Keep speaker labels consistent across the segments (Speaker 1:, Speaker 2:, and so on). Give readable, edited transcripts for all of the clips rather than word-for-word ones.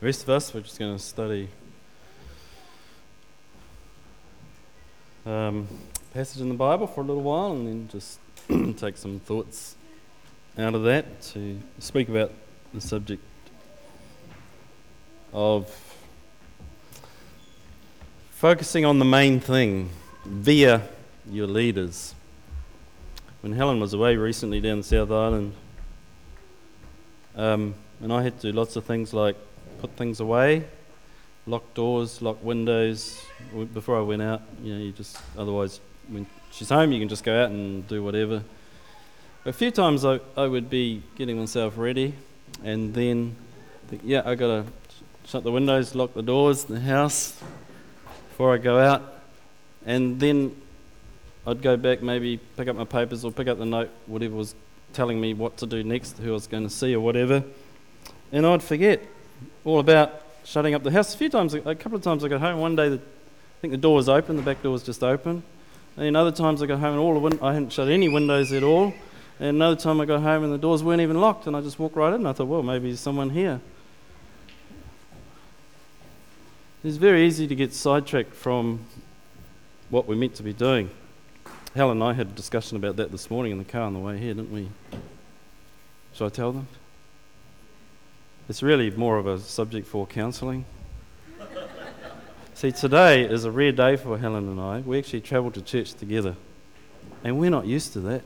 Speaker 1: The rest of us, we're just going to study passage in the Bible for a little while and then just take some thoughts out of that to speak about the subject of focusing on the main thing via your leaders. When Helen was away recently down the South Island, and I had to do lots of things like put things away, lock doors, lock windows. Before I went out, you just, otherwise when she's home you can just go out and do whatever. A few times I would be getting myself ready and then think, I got to shut the windows, lock the doors in the house before I go out, and then I'd go back, maybe pick up my papers or pick up the note, whatever was telling me what to do next, who I was going to see or whatever, and I'd forget all about shutting up the house. A couple of times I got home, one day I think the door was open, the back door was just open, and then other times I got home and I hadn't shut any windows at all, and another time I got home and the doors weren't even locked, and I just walked right in and I thought, well, maybe there's someone here. It's very easy to get sidetracked from what we're meant to be doing. Helen and I had a discussion about that this morning in the car on the way here, didn't we? Shall I tell them? It's really more of a subject for counselling. See, today is a rare day for Helen and I. We actually travelled to church together, and we're not used to that.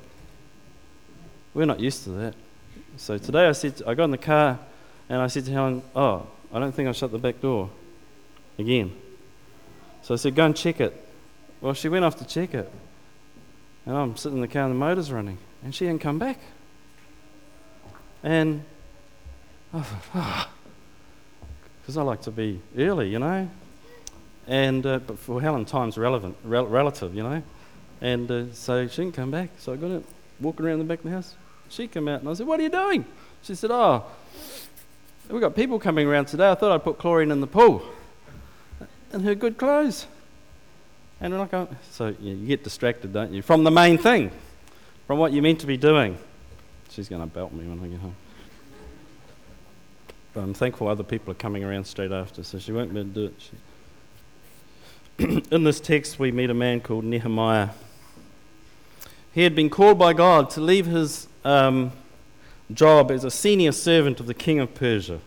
Speaker 1: So today I got in the car, and I said to Helen, I don't think I shut the back door again. So I said, go and check it. Well, she went off to check it. And I'm sitting in the car and the motor's running, and she hadn't come back. And I thought, because I like to be early, and but for Helen, time's relative, and so she didn't come back. So I got out, walking around the back of the house. She came out, and I said, what are you doing? She said, we've got people coming around today. I thought I'd put chlorine in the pool. And her good clothes. And we're not going, so you get distracted, don't you, from the main thing, from what you're meant to be doing. She's going to belt me when I get home. But I'm thankful other people are coming around straight after, so she won't be able to do it. In this text, we meet a man called Nehemiah. He had been called by God to leave his job as a senior servant of the king of Persia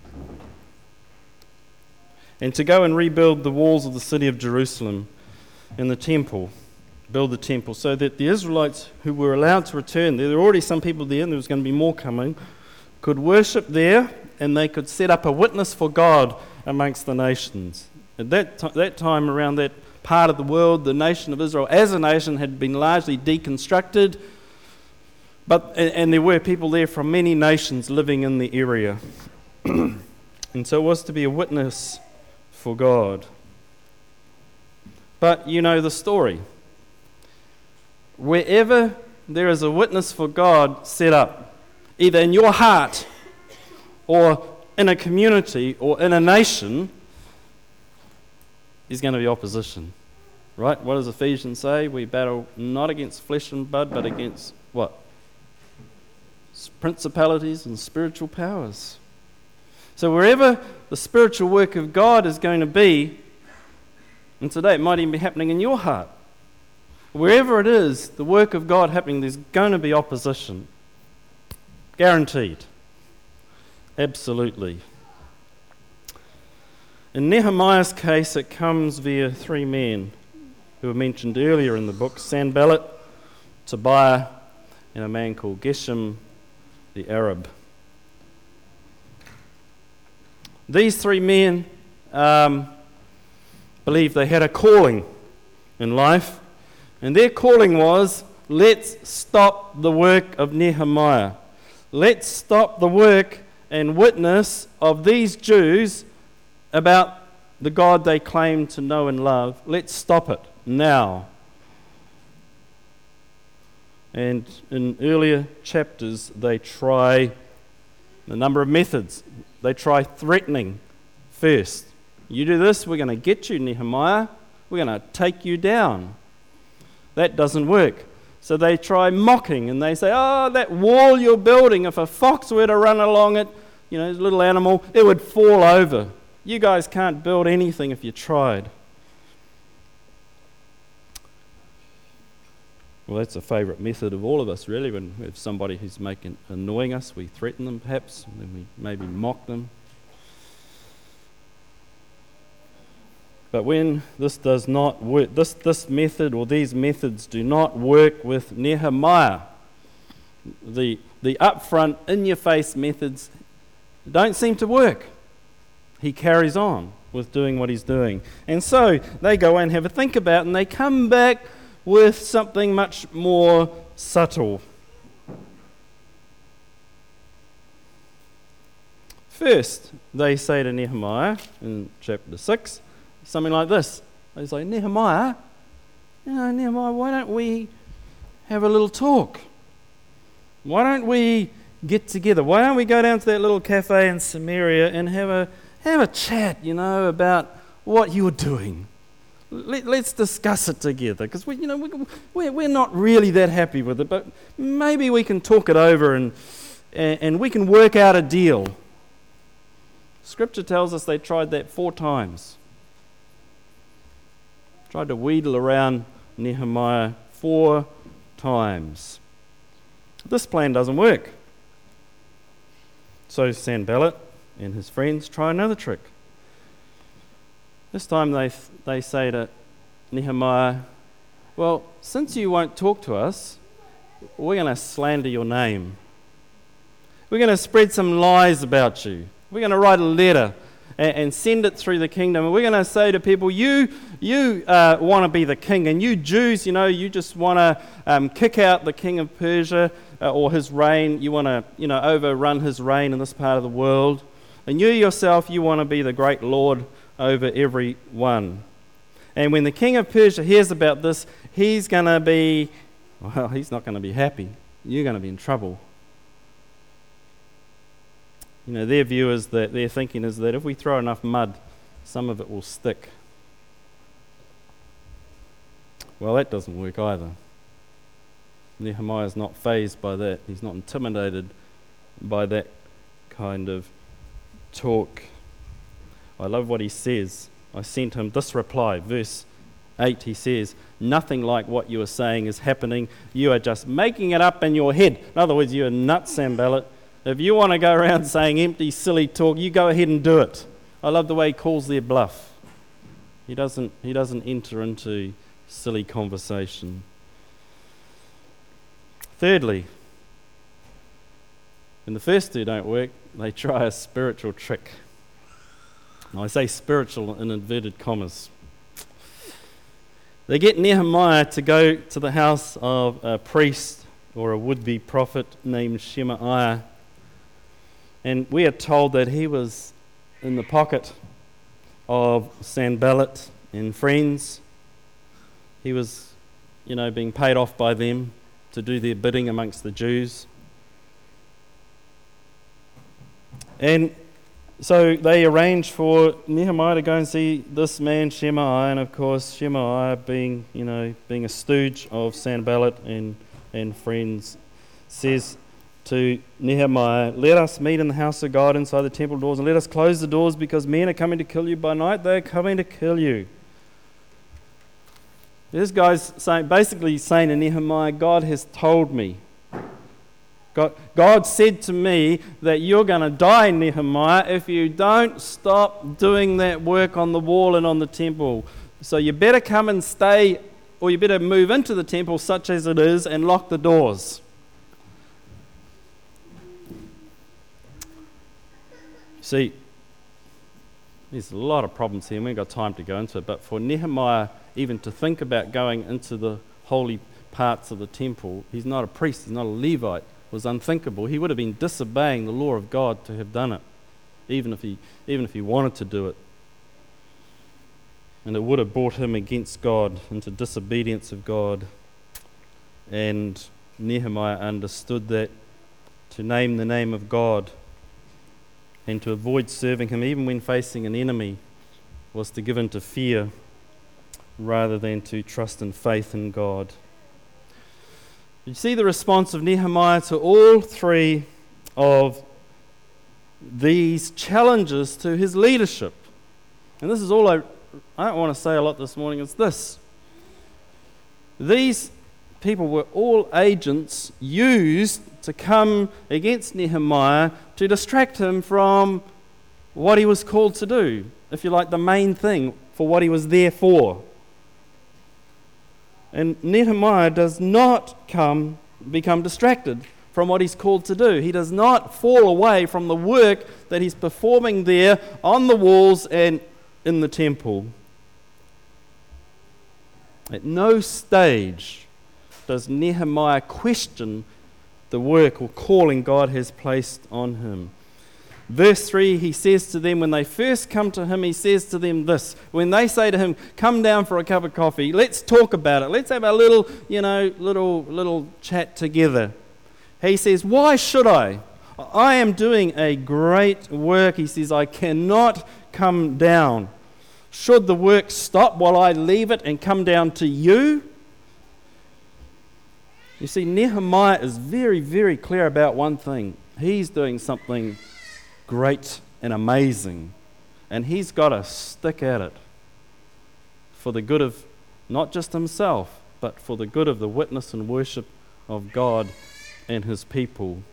Speaker 1: and to go and rebuild the walls of the city of Jerusalem and the temple, build the temple, so that the Israelites who were allowed to return there were already some people there and there was going to be more coming, could worship there and they could set up a witness for God amongst the nations. At that time, around that part of the world, the nation of Israel as a nation had been largely deconstructed, and there were people there from many nations living in the area. And so it was to be a witness for God. But you know the story. Wherever there is a witness for God set up, either in your heart or in a community or in a nation, there's going to be opposition. Right? What does Ephesians say? We battle not against flesh and blood, but against what? Principalities and spiritual powers. So wherever the spiritual work of God is going to be, and today it might even be happening in your heart, wherever it is, the work of God happening, there's going to be opposition. Guaranteed. Absolutely. In Nehemiah's case, it comes via three men who were mentioned earlier in the book, Sanballat, Tobiah, and a man called Geshem the Arab. These three men believed they had a calling in life, and their calling was, let's stop the work of Nehemiah. Let's stop the work and witness of these Jews about the God they claim to know and love. Let's stop it now. And in earlier chapters, they try a number of methods. They try threatening first. You do this, we're going to get you, Nehemiah. We're going to take you down. That doesn't work. So they try mocking, and they say, that wall you're building, if a fox were to run along it, little animal, it would fall over. You guys can't build anything if you tried. Well, that's a favourite method of all of us, really. When we have somebody who's annoying us, we threaten them perhaps, and then we maybe mock them. But when this does not work, this method or these methods do not work with Nehemiah, the upfront, in-your-face methods don't seem to work. He carries on with doing what he's doing. And so they go and have a think about it, and they come back with something much more subtle. First, they say to Nehemiah in chapter 6, something like this. They say, Nehemiah, why don't we have a little talk? Why don't we get together? Why don't we go down to that little cafe in Samaria and have a chat, about what you're doing? Let's discuss it together, because we're not really that happy with it, but maybe we can talk it over and we can work out a deal. Scripture tells us they tried that 4 times. Tried to wheedle around Nehemiah 4 times. This plan doesn't work. So Sanballat and his friends try another trick. This time they say to Nehemiah, well, since you won't talk to us, we're going to slander your name. We're going to spread some lies about you. We're going to write a letter and send it through the kingdom. And we're going to say to people, you want to be the king, and you Jews, you just want to kick out the king of Persia or his reign. You want to, overrun his reign in this part of the world. And you yourself, you want to be the great Lord over everyone. And when the king of Persia hears about this, he's not going to be happy. You're going to be in trouble. Their view is that, their thinking is that if we throw enough mud, some of it will stick. Well, that doesn't work either. Nehemiah's not fazed by that. He's not intimidated by that kind of talk. I love what he says. I sent him this reply. Verse 8, he says, nothing like what you are saying is happening. You are just making it up in your head. In other words, you're nuts, Sanballat. If you want to go around saying empty, silly talk, you go ahead and do it. I love the way he calls their bluff. He doesn't enter into silly conversation. Thirdly, when the first 2 don't work, they try a spiritual trick. Now, I say spiritual in inverted commas. They get Nehemiah to go to the house of a priest or a would-be prophet named Shemaiah. And we are told that he was in the pocket of Sanballat and friends. He was, being paid off by them to do their bidding amongst the Jews. And so they arranged for Nehemiah to go and see this man Shemaiah, and of course Shemaiah, being a stooge of Sanballat and friends, says to Nehemiah, let us meet in the house of God inside the temple doors, and let us close the doors, because men are coming to kill you by night. They are coming to kill you. This guy's basically saying to Nehemiah, God has told me. God said to me that you're going to die, Nehemiah, if you don't stop doing that work on the wall and on the temple. So you better come and stay, or you better move into the temple, such as it is, and lock the doors. See, there's a lot of problems here, and we haven't got time to go into it, but for Nehemiah even to think about going into the holy parts of the temple, he's not a priest, he's not a Levite, was unthinkable. He would have been disobeying the law of God to have done it, even if he wanted to do it. And it would have brought him against God, into disobedience of God. And Nehemiah understood that to name the name of God and to avoid serving him, even when facing an enemy, was to give in to fear rather than to trust and faith in God. You see the response of Nehemiah to all 3 of these challenges to his leadership. And this is all I don't want to say a lot this morning, is this. These people were all agents used to come against Nehemiah to distract him from what he was called to do, if you like, the main thing for what he was there for. And Nehemiah does not become distracted from what he's called to do. He does not fall away from the work that he's performing there on the walls and in the temple. At no stage does Nehemiah question the work or calling God has placed on him. Verse 3, he says to them, when they first come to him, he says to them this. When they say to him, come down for a cup of coffee, let's talk about it. Let's have a little chat together. He says, why should I? I am doing a great work. He says, I cannot come down. Should the work stop while I leave it and come down to you? You see, Nehemiah is very, very clear about one thing. He's doing something great and amazing, and he's got to stick at it for the good of not just himself, but for the good of the witness and worship of God and his people.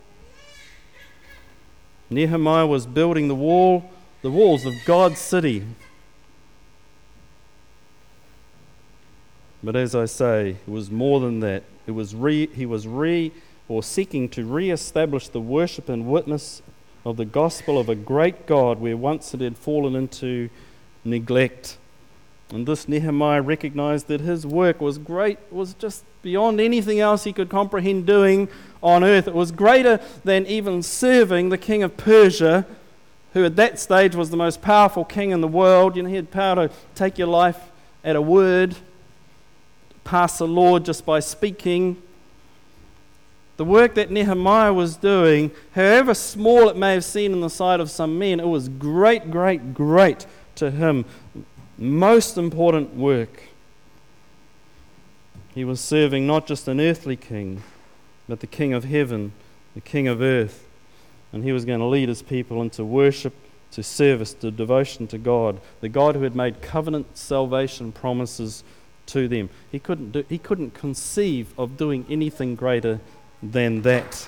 Speaker 1: Nehemiah was building the walls of God's city. But as I say, it was more than that. He was seeking to re-establish the worship and witness of the gospel of a great God where once it had fallen into neglect. And this Nehemiah recognized that his work was great, was just beyond anything else he could comprehend doing on earth. It was greater than even serving the king of Persia, who at that stage was the most powerful king in the world. He had power to take your life at a word, pass the law just by speaking. The work that Nehemiah was doing, however small it may have seemed in the sight of some men, it was great, great, great to him. Most important work. He was serving not just an earthly king, but the King of heaven, the King of earth. And he was going to lead his people into worship, to service, to devotion to God, the God who had made covenant salvation promises to them. He couldn't conceive of doing anything greater than that.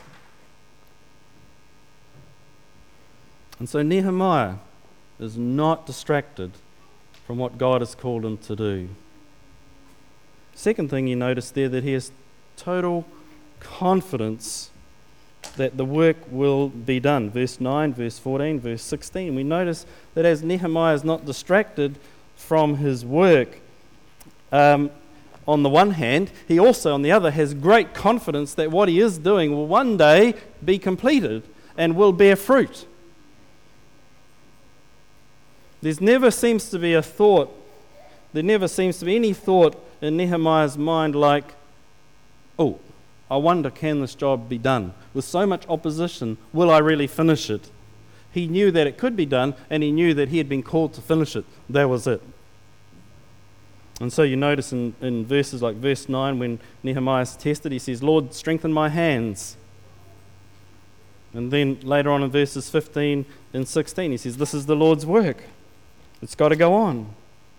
Speaker 1: And so Nehemiah is not distracted from what God has called him to do. Second thing you notice there, that he has total confidence that the work will be done. Verse 9, verse 14, verse 16. We notice that as Nehemiah is not distracted from his work, on the one hand, he also, on the other, has great confidence that what he is doing will one day be completed and will bear fruit. There never seems to be any thought in Nehemiah's mind like, oh, I wonder, can this job be done? With so much opposition, will I really finish it? He knew that it could be done, and he knew that he had been called to finish it. That was it. And so you notice in verses like verse 9, when Nehemiah is tested, he says, Lord, strengthen my hands. And then later on in verses 15 and 16, he says, this is the Lord's work. It's got to go on.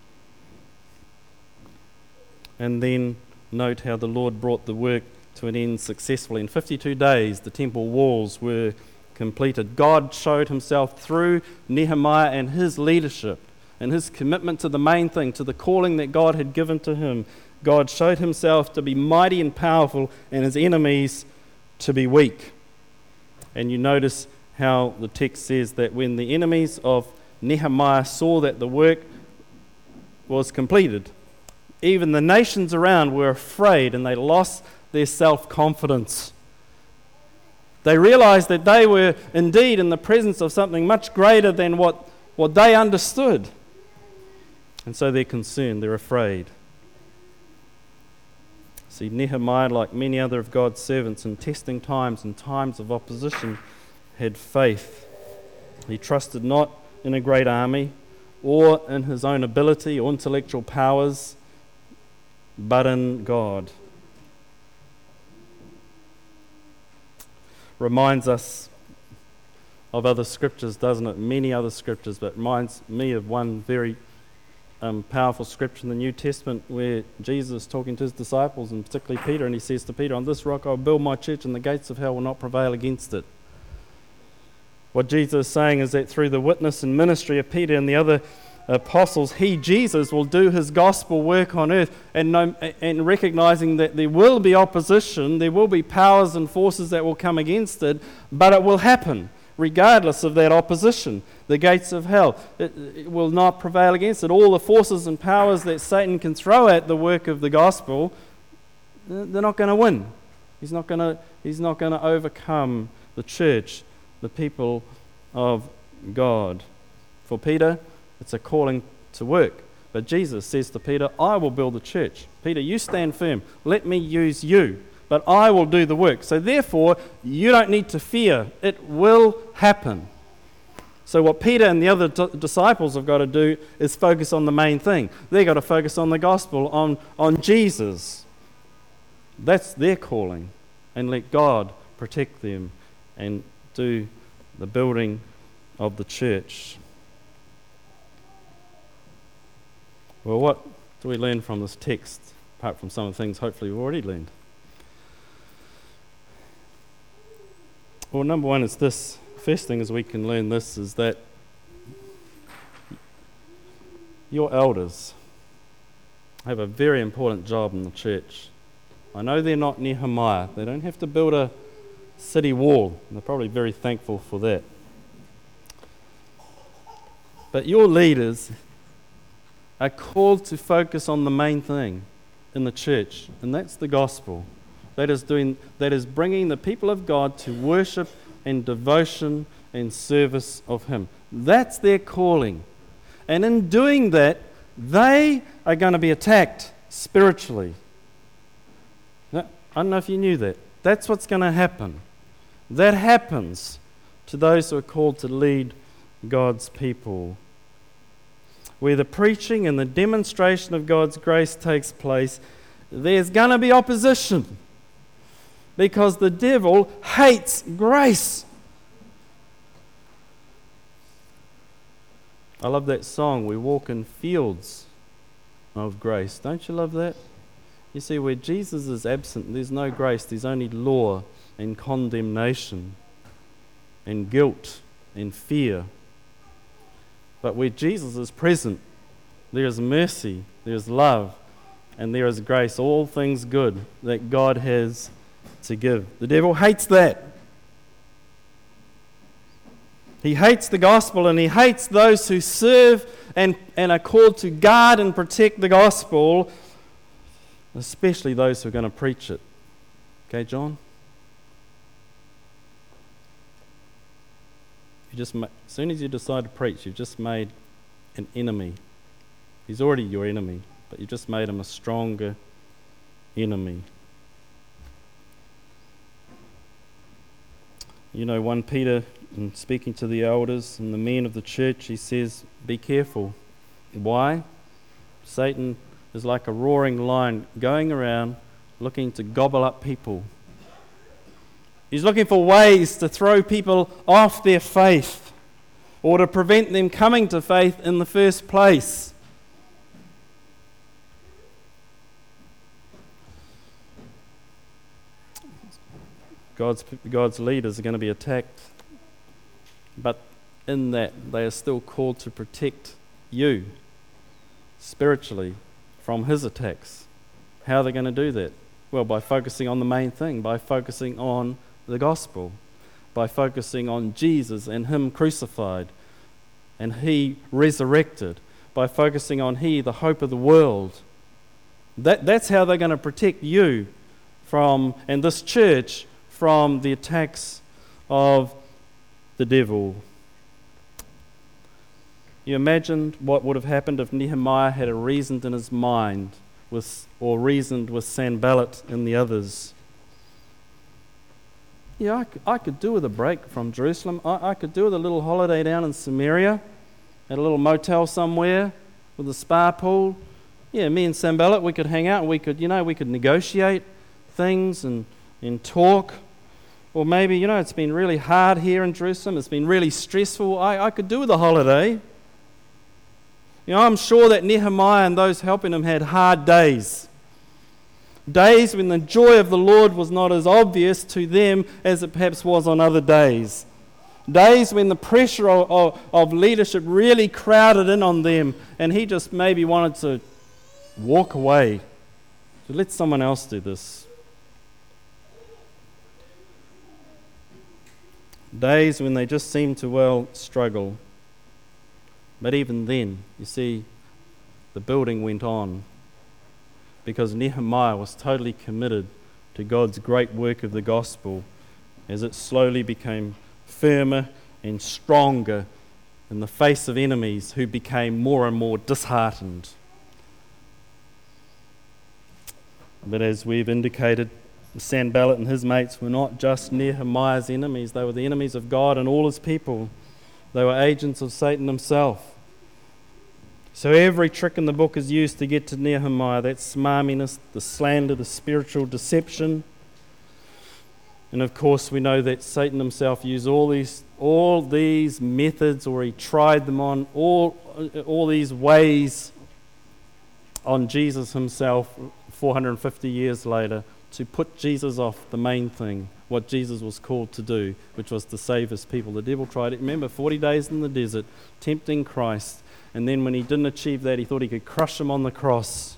Speaker 1: And then note how the Lord brought the work to an end successfully. In 52 days, the temple walls were completed. God showed himself through Nehemiah and his leadership and his commitment to the main thing, to the calling that God had given to him. God showed himself to be mighty and powerful, and his enemies to be weak. And you notice how the text says that when the enemies of Nehemiah saw that the work was completed, even the nations around were afraid, and they lost their self-confidence. They realized that they were indeed in the presence of something much greater than what they understood. And so they're concerned, they're afraid. See, Nehemiah, like many other of God's servants, in testing times and times of opposition, had faith. He trusted not in a great army or in his own ability or intellectual powers, but in God. Reminds us of other scriptures, doesn't it? Many other scriptures, but it reminds me of one very powerful scripture in the New Testament where Jesus is talking to his disciples, and particularly Peter, and he says to Peter, "On this rock I'll build my church, and the gates of hell will not prevail against it." What Jesus is saying is that through the witness and ministry of Peter and the other apostles, he, Jesus, will do his gospel work on earth, and recognizing that there will be opposition, there will be powers and forces that will come against it, but it will happen regardless of that opposition. The gates of hell, it will not prevail against it. All the forces and powers that Satan can throw at the work of the gospel, they're not going to win. He's not going to overcome the church, the people of God. For Peter, it's a calling to work. But Jesus says to Peter, "I will build the church. Peter, you stand firm. Let me use you, but I will do the work." So therefore, you don't need to fear. It will happen. So what Peter and the other disciples have got to do is focus on the main thing. They've got to focus on the gospel, on Jesus. That's their calling. And let God protect them and do the building of the church. Well, what do we learn from this text, apart from some of the things hopefully we've already learned? Well, number one is this. First thing is we can learn this is that your elders have a very important job in the church. I know they're not Nehemiah. They don't have to build a city wall. They're probably very thankful for that. But your leaders are called to focus on the main thing in the church, and that's the gospel. That is bringing the people of God to worship and devotion and service of Him. That's their calling. And in doing that, they are going to be attacked spiritually. Now, I don't know if you knew that. That's what's going to happen. That happens to those who are called to lead God's people. Where the preaching and the demonstration of God's grace takes place, there's going to be opposition. Because the devil hates grace. I love that song, "We Walk in Fields of Grace." Don't you love that? You see, where Jesus is absent, there's no grace. There's only law and condemnation and guilt and fear. But where Jesus is present, there is mercy, there is love, and there is grace, all things good that God has to give. The devil hates that. He hates the gospel, and he hates those who serve and are called to guard and protect the gospel, especially those who are going to preach it. Okay, John? As soon as you decide to preach, you've just made an enemy. He's already your enemy, but you've just made him a stronger enemy. You know, 1 Peter, in speaking to the elders and the men of the church, he says, be careful. Why? Satan is like a roaring lion going around looking to gobble up people. He's looking for ways to throw people off their faith or to prevent them coming to faith in the first place. God's leaders are going to be attacked, but in that they are still called to protect you spiritually from his attacks. How are they going to do that? Well, by focusing on the main thing, by focusing on the gospel, by focusing on Jesus and him crucified and he resurrected, by focusing on he, the hope of the world. That's how they're going to protect you from, and this church, from the attacks of the devil. You imagined what would have happened if Nehemiah had reasoned in his mind reasoned with Sanballat and the others. Yeah, I could do with a break from Jerusalem. I could do with a little holiday down in Samaria, at a little motel somewhere with a spa pool. Yeah, me and Sanballat, we could hang out and we could negotiate things and talk. Or maybe, it's been really hard here in Jerusalem. It's been really stressful. I could do with a holiday. I'm sure that Nehemiah and those helping him had hard days. Days when the joy of the Lord was not as obvious to them as it perhaps was on other days. Days when the pressure of leadership really crowded in on them, and he just maybe wanted to walk away, to let someone else do this. Days when they just seemed to, struggle. But even then, you see, the building went on because Nehemiah was totally committed to God's great work of the gospel as it slowly became firmer and stronger in the face of enemies who became more and more disheartened. But as we've indicated, Sanballat and his mates were not just Nehemiah's enemies, they were the enemies of God and all his people. They were agents of Satan himself. So every trick in the book is used to get to Nehemiah, that smarminess, the slander, the spiritual deception. And of course we know that Satan himself used all these methods, or he tried them on all these ways on Jesus himself 450 years later to put Jesus off the main thing, what Jesus was called to do, which was to save his people. The devil tried it. Remember, 40 days in the desert, tempting Christ. And then when he didn't achieve that, he thought he could crush him on the cross.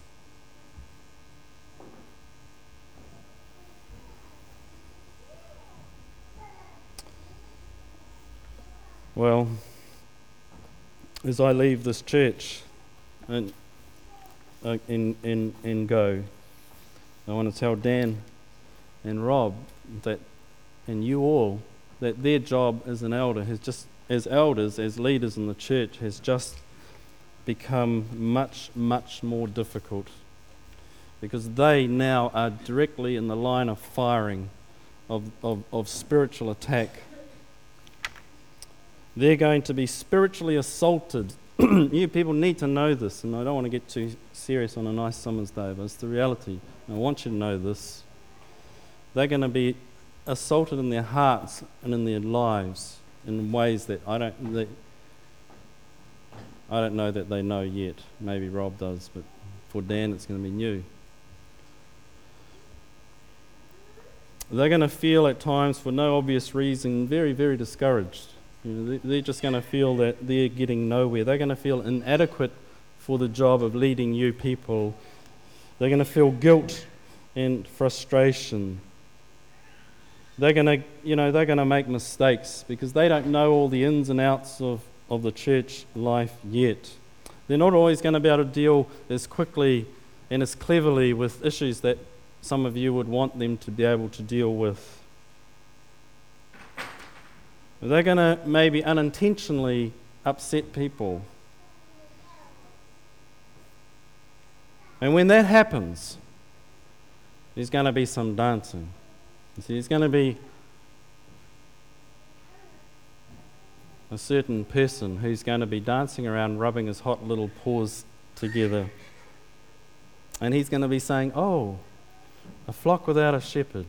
Speaker 1: Well, as I leave this church and go, I want to tell Dan and Rob that, and you all, that their job as an elder has just, as elders, as leaders in the church, has just become much, much more difficult, because they now are directly in the line of firing of spiritual attack. They're going to be spiritually assaulted. You people need to know this, and I don't want to get too serious on a nice summer's day, but it's the reality. I want you to know this. They're going to be assaulted in their hearts and in their lives in ways that I don't know that they know yet. Maybe Rob does, but for Dan it's going to be new. They're going to feel at times, for no obvious reason, very, very discouraged. They're just going to feel that they're getting nowhere. They're going to feel inadequate for the job of leading you people. They're going to feel guilt and frustration. They're going to make mistakes because they don't know all the ins and outs of the church life yet. They're not always going to be able to deal as quickly and as cleverly with issues that some of you would want them to be able to deal with. They're going to maybe unintentionally upset people. And when that happens, there's going to be some dancing. You see, there's going to be a certain person who's going to be dancing around, rubbing his hot little paws together. And he's going to be saying, "Oh, a flock without a shepherd.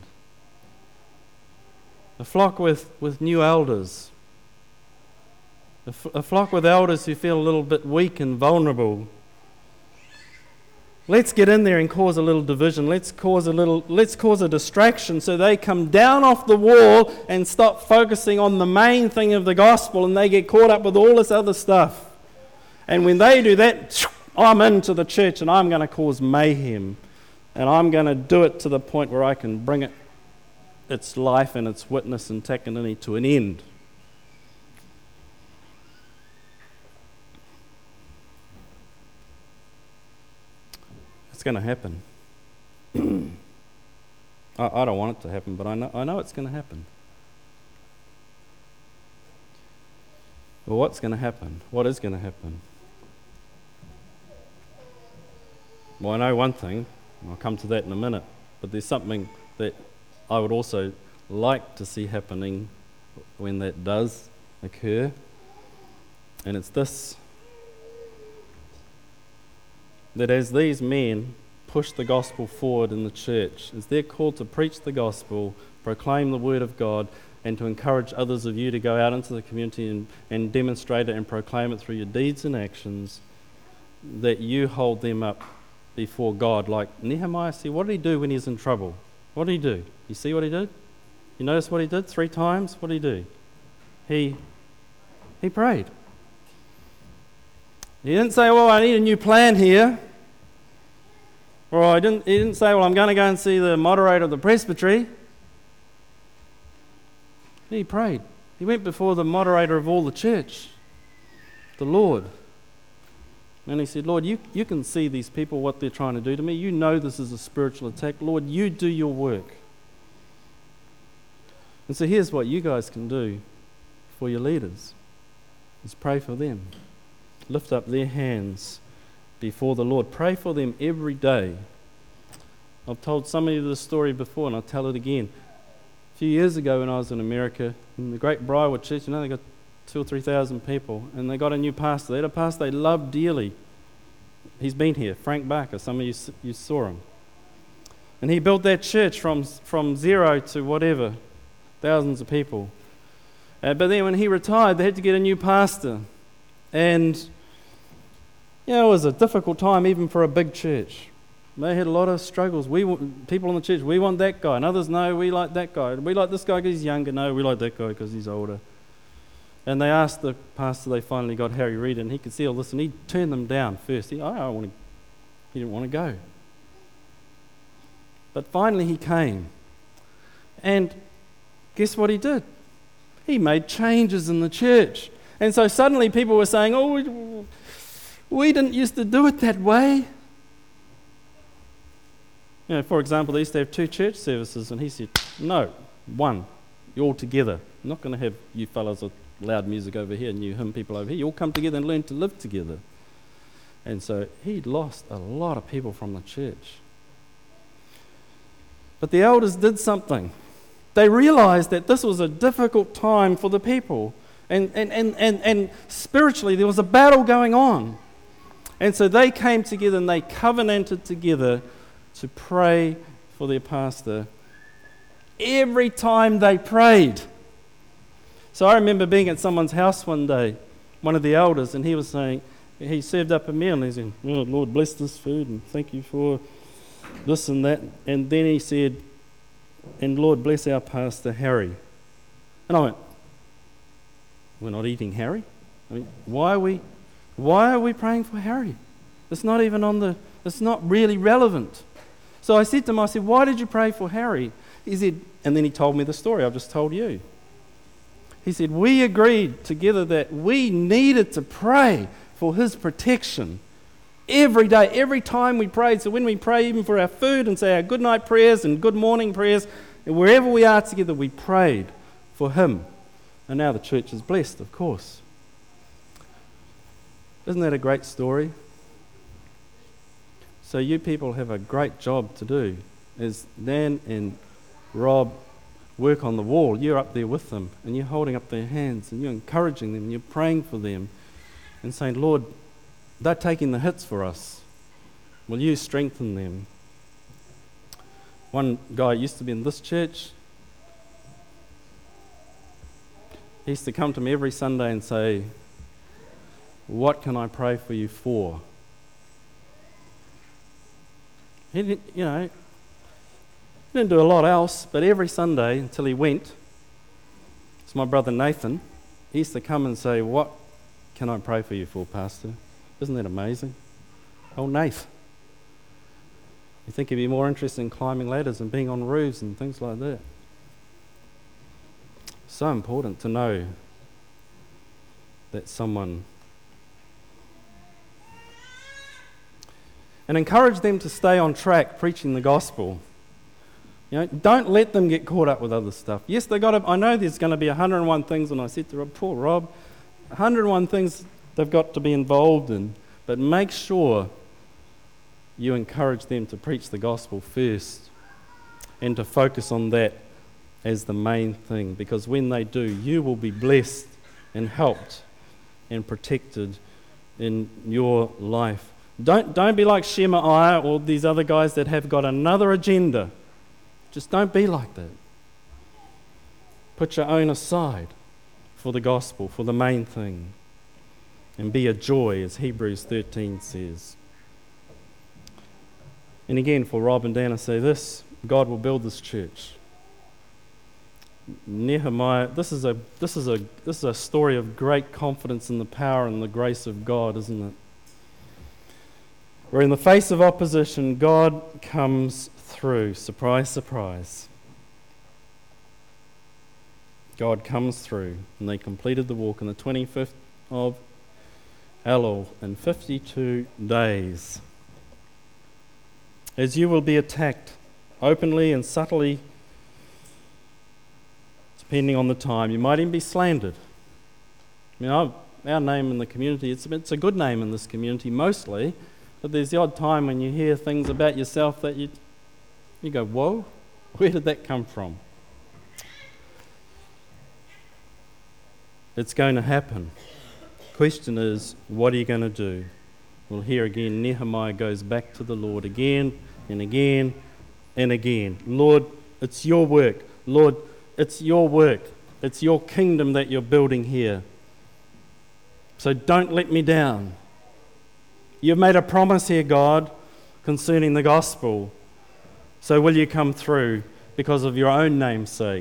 Speaker 1: A flock with new elders. A flock with elders who feel a little bit weak and vulnerable. Let's get in there and cause a little division. Let's cause a distraction so they come down off the wall and stop focusing on the main thing of the gospel, and they get caught up with all this other stuff. And when they do that, I'm into the church and I'm going to cause mayhem. And I'm going to do it to the point where I can bring its life and its witness and Takanini to an end." It's going to happen. I don't want it to happen, but I know it's going to happen. Well, what's going to happen? What is going to happen? Well, I know one thing. I'll come to that in a minute. But there's something that I would also like to see happening when that does occur. And it's this: that as these men push the gospel forward in the church. It's their call to preach the gospel, proclaim the word of God, and to encourage others of you to go out into the community and demonstrate it and proclaim it through your deeds and actions, that you hold them up before God. Like Nehemiah, see, what did he do when he was in trouble? What did he do? You see what he did? You notice what he did 3 times? What did he do? He prayed. He didn't say, well, I need a new plan here. Or he didn't say, well, I'm going to go and see the moderator of the presbytery. He prayed. He went before the moderator of all the church, the Lord. And he said, Lord, you can see these people, what they're trying to do to me. You know this is a spiritual attack. Lord, you do your work. And so here's what you guys can do for your leaders, is pray for them. Lift up their hands before the Lord. Pray for them every day. I've told some of you this story before, and I'll tell it again. A few years ago when I was in America, in the Great Briarwood Church, they got 2,000 or 3,000 people, and they got a new pastor. They had a pastor they loved dearly. He's been here, Frank Barker. Some of you saw him. And he built that church from zero to whatever, thousands of people. But then when he retired, they had to get a new pastor. And it was a difficult time even for a big church. They had a lot of struggles. People in the church, we want that guy. And others, no, we like that guy. We like this guy because he's younger. No, we like that guy because he's older. And they asked the pastor, they finally got Harry Reid, and he could see all this, and he turned them down first. He didn't want to go. But finally he came. And guess what he did? He made changes in the church. And so suddenly people were saying, oh, we didn't used to do it that way. For example, they used to have 2 church services, and he said, no, 1, you're all together. I'm not going to have you fellas with loud music over here and you hymn people over here. You all come together and learn to live together. And so he lost a lot of people from the church. But the elders did something. They realized that this was a difficult time for the people. And spiritually there was a battle going on. And so they came together and they covenanted together to pray for their pastor every time they prayed. So I remember being at someone's house one day, one of the elders, and he was saying, he served up a meal, and he said, oh, Lord, bless this food, and thank you for this and that. And then he said, and Lord, bless our pastor, Harry. And I went, we're not eating Harry? I mean, why are we praying for Harry? It's not even it's not really relevant. So I said to him, why did you pray for Harry? He said, and then he told me the story I've just told you. He said, we agreed together that we needed to pray for his protection every day, every time we prayed. So when we pray even for our food and say our good night prayers and good morning prayers, and wherever we are together, we prayed for him. And now the church is blessed, of course. Isn't that a great story? So you people have a great job to do. As Dan and Rob work on the wall, you're up there with them, and you're holding up their hands, and you're encouraging them, and you're praying for them, and saying, Lord, they're taking the hits for us. Will you strengthen them? One guy used to be in this church. He used to come to me every Sunday and say, what can I pray for you for? He didn't do a lot else, but every Sunday until he went, it's my brother Nathan, he used to come and say, what can I pray for you for, Pastor? Isn't that amazing? Oh, Nath. You think he'd be more interested in climbing ladders and being on roofs and things like that? So important to know that someone... And encourage them to stay on track preaching the gospel. Don't let them get caught up with other stuff. Yes, I know there's going to be 101 things, and I said to Rob, poor Rob, 101 things they've got to be involved in, but make sure you encourage them to preach the gospel first and to focus on that as the main thing, because when they do, you will be blessed and helped and protected in your life Don't be like Shemaiah or these other guys that have got another agenda. Just don't be like that. Put your own aside for the gospel, for the main thing. And be a joy, as Hebrews 13 says. And again, for Rob and Dan, I say this: God will build this church. Nehemiah, this is a story of great confidence in the power and the grace of God, isn't it? Where in the face of opposition, God comes through. Surprise, surprise. God comes through, and they completed the walk on the 25th of Elul in 52 days. As you will be attacked openly and subtly, depending on the time, you might even be slandered. Our name in the community, it's a good name in this community mostly, but there's the odd time when you hear things about yourself that you go, whoa, where did that come from? It's going to happen. Question is, what are you going to do? Well, here again, Nehemiah goes back to the Lord again and again and again. Lord, it's your work. Lord, it's your work. It's your kingdom that you're building here. So don't let me down. You've made a promise here, God, concerning the gospel. So will you come through because of your own name's sake?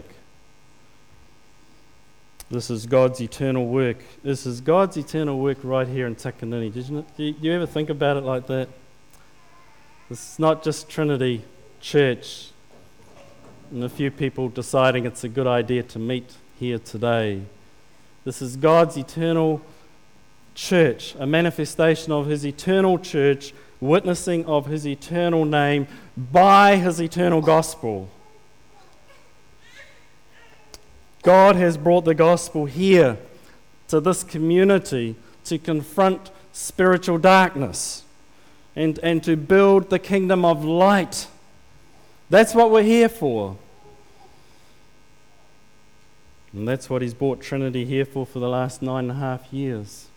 Speaker 1: This is God's eternal work. This is God's eternal work right here in Takanini. Do you ever think about it like that? This is not just Trinity Church and a few people deciding it's a good idea to meet here today. This is God's eternal church, a manifestation of His eternal church, witnessing of His eternal name by His eternal gospel. God has brought the gospel here to this community to confront spiritual darkness and to build the kingdom of light. That's what we're here for. And that's what He's brought Trinity here for the last 9.5 years.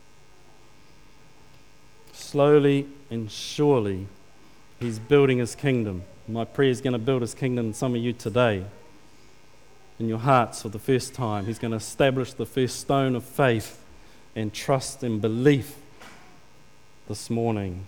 Speaker 1: Slowly and surely, He's building His kingdom. My prayer is going to build His kingdom in some of you today. In your hearts for the first time. He's going to establish the first stone of faith and trust and belief this morning.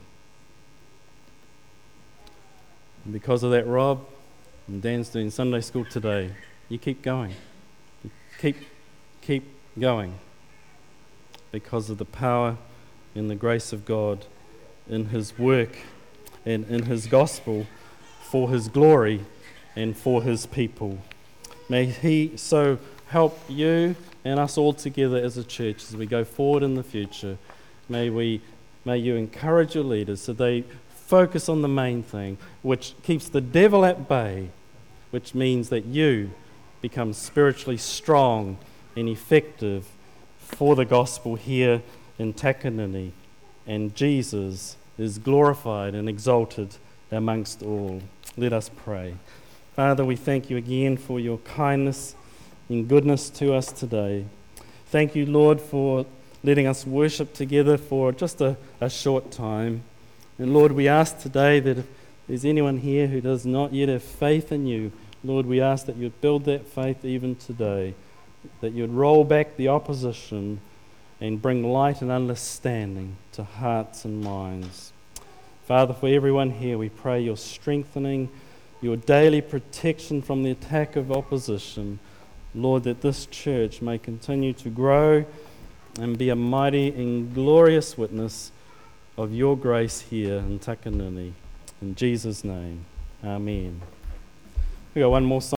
Speaker 1: And because of that, Rob and Dan's doing Sunday school today. You keep going. You keep going. Because of the power and the grace of God in His work and in His gospel for His glory and for His people. May He so help you and us all together as a church as we go forward in the future. May you encourage your leaders so they focus on the main thing, which keeps the devil at bay, which means that you become spiritually strong and effective for the gospel here in Takanini, and Jesus is glorified and exalted amongst all. Let us pray. Father, we thank you again for your kindness and goodness to us today. Thank you, Lord, for letting us worship together for just a short time. And Lord, we ask today that if there's anyone here who does not yet have faith in you, Lord, we ask that you'd build that faith even today, that you'd roll back the opposition and bring light and understanding to hearts and minds. Father, for everyone here, we pray your strengthening, your daily protection from the attack of opposition. Lord, that this church may continue to grow and be a mighty and glorious witness of your grace here in Takanini. In Jesus' name, amen. We got one more song.